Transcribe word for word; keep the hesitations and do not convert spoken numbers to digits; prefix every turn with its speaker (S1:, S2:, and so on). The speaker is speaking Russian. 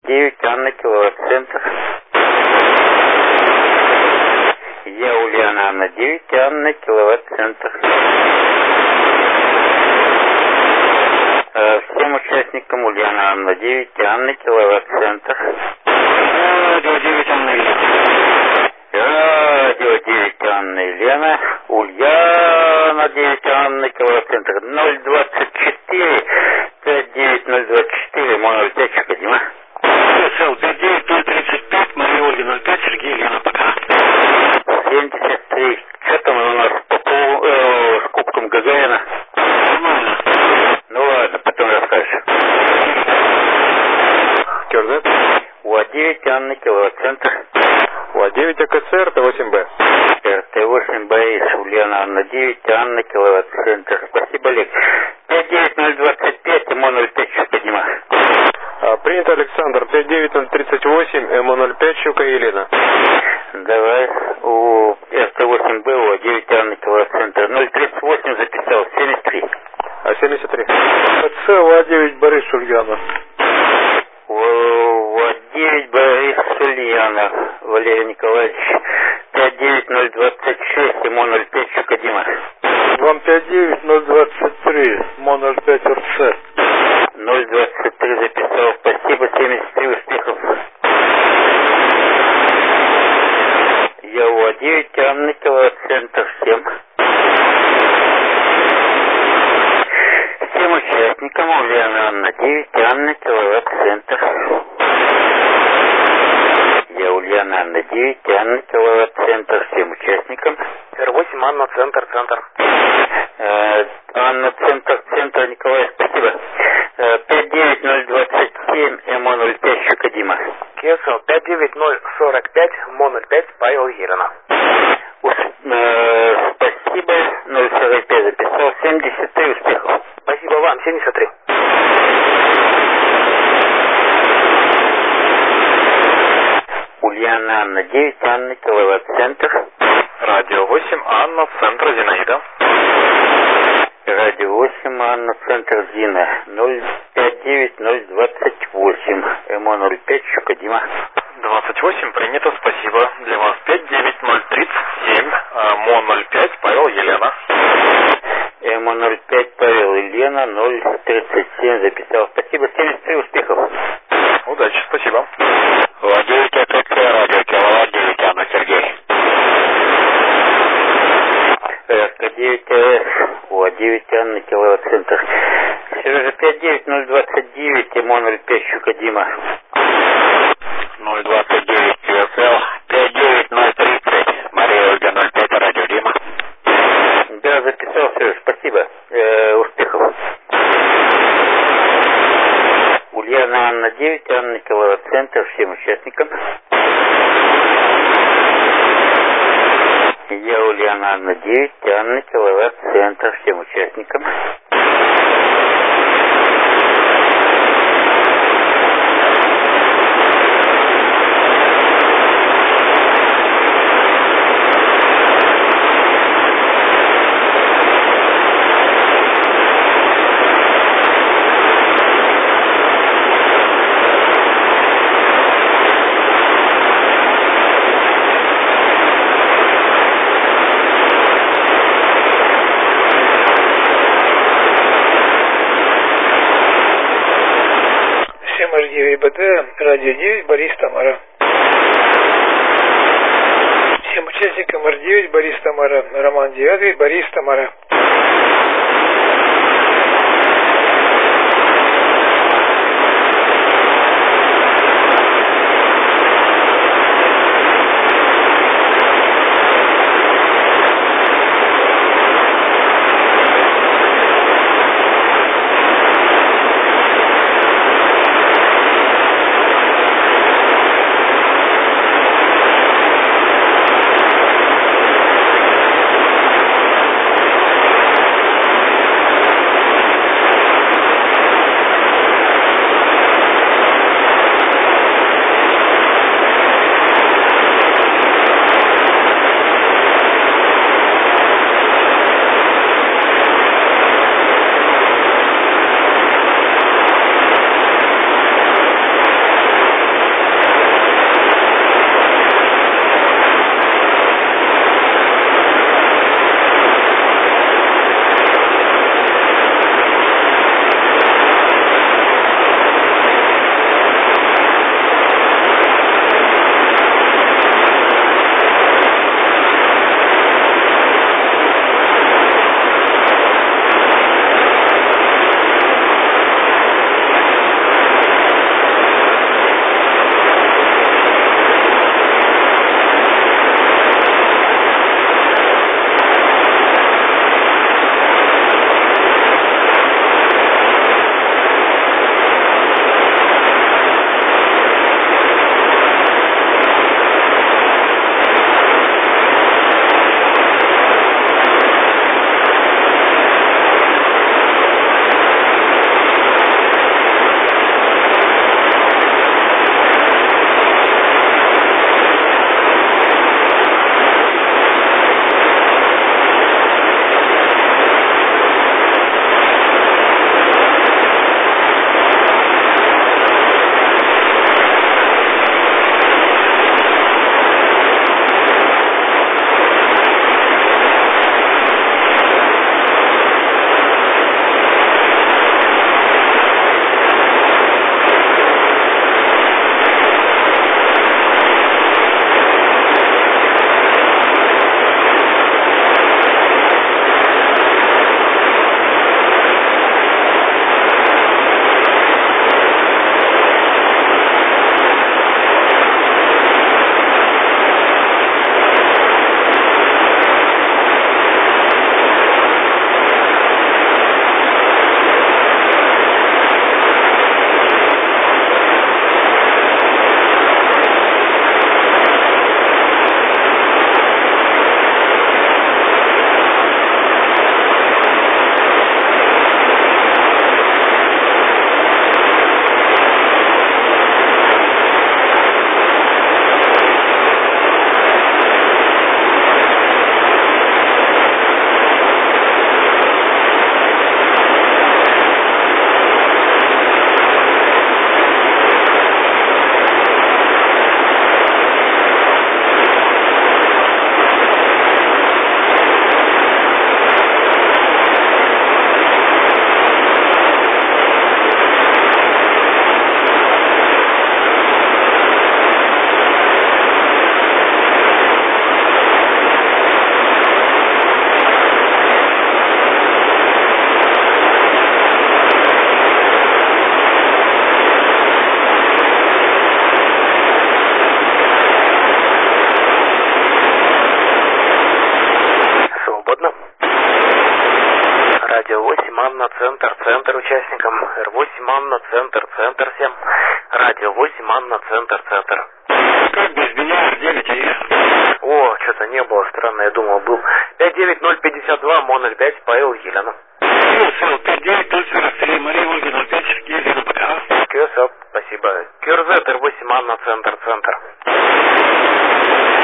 S1: девять, Анна, киловатт-центр. Я Ульяна, Анна, девять, Анна, киловатт-центр. Всем участникам Ульяна, Анна, девять, Анна, киловатт-центр. Радио девять, Анна, Елена. Радио девять, Анна, Елена. Ульяна, девять, Анна, киловатт-центр. ноль двадцать четыре, пять девять ноль двадцать четыре, мой ноль пять, Шкодима.
S2: Сел, пять девять ноль тридцать пять, Мария Ольга, ноль пять, Сергей, Елена, пока.
S1: семьдесят три. Что там у нас по, по э, с кубком Гагарина?
S2: Нормально.
S1: Ну ладно, потом расскажешь.
S3: Кёрзет.
S1: УА девять, Анна, киловатт-центр.
S3: УА девять, АКЦ, РТ восемь Б.
S1: РТ восемь Б, Ульяна, Анна, девять, Анна, киловатт-центр. Спасибо, Олег. пять девять ноль двадцать пять, МО ноль пять, Шкодима.
S3: А, принято, Александр. пять девять ноль тридцать восемь, МО ноль пять, Щука, Елена.
S1: Давай. У РТ восемь Б, УА девять, Анна, киловатт-центр. ноль тридцать восемь записал, семьдесят три.
S3: А, семьдесят три.
S4: АКЦ, УА девять, Борис, Ульяна.
S1: УА девять, Борис, Ульяна, Валерий Николаевич. пять девять ноль двадцать шесть, МО ноль пять, Шкодима.
S4: Вам пять девять ноль двадцать три, МО ноль пять, РЦ.
S1: ноль двадцать три записал, спасибо, семьдесят три, успехов. Я УА девять, Анна, киловатт-центр, всем. Всем участникам Ульяна, Анна, девять, Анна, киловатт-центр. Я Ульяна, Анна, девять, Анна, киловатт-центр, всем участникам.
S3: Р восемь, Анна, центр, центр.
S1: Э, Анна, центр, центр, Николай, спасибо. Э, пять девять ноль двадцать семь, МО ноль пять, Шкодима.
S3: Кесо, пять девять ноль сорок пять, МО ноль пять, Павел, Елена.
S1: Э, спасибо, ноль сорок пять записал, семьдесят три, успехов.
S3: Спасибо вам, семьдесят три.
S1: Ульяна, Анна, девять, Анна, киловатт-центр.
S3: Радио восемь, Анна, центр, Зинаида.
S1: Радио восемь, Анна, центр, Зина. ноль пять девять ноль двадцать восемь, МО ноль пять, Шкодима.
S3: двадцать восемь, принято, спасибо. Для вас пять девять ноль тридцать семь, МО ноль пять, Павел, Елена.
S1: МО ноль пять, Павел, Елена, ноль тридцать семь записал. Спасибо, семьдесят три, успехов.
S3: Удачи, спасибо.
S1: УА девять, АКЦ, радио, киловатт девять, Анна, Сергей. РК девять, АС, УА девять, Анна, киловатт-центр. Сережа, пять девять ноль двадцать девять, МО ноль пять, Щука, Дима.
S2: ноль двадцать девять, КСЛ, пять девять ноль тридцать, Мария Ольга, ноль пять, радио Дима.
S1: Да, записал, Сереж, спасибо. Э, успехов. Ульяна, Анна, девять, Анна, киловатт-центр, всем участникам. Я Ульяна, Анна, девять, Анна, киловатт-центр, всем участникам.
S4: БД, радио девять, Борис, Тамара. Всем участникам Р девять, Борис, Тамара. Роман девять, Борис, Тамара.
S2: центр участникам. Эр восемь Анна, центр, центр всем. Радио восемь Анна, центр, центр.
S1: Как без меня, Эр девять, а я?
S2: О, что-то не было, странно, я думал, был. пять девять ноль пятьдесят два, Мо ноль пять, Павел Елена.
S1: пять девять ноль сорок три, Мария Ольга ноль пять, Елена, пока.
S2: Кюсап, спасибо. Кюрзет, Эр восемь Анна, центр, центр.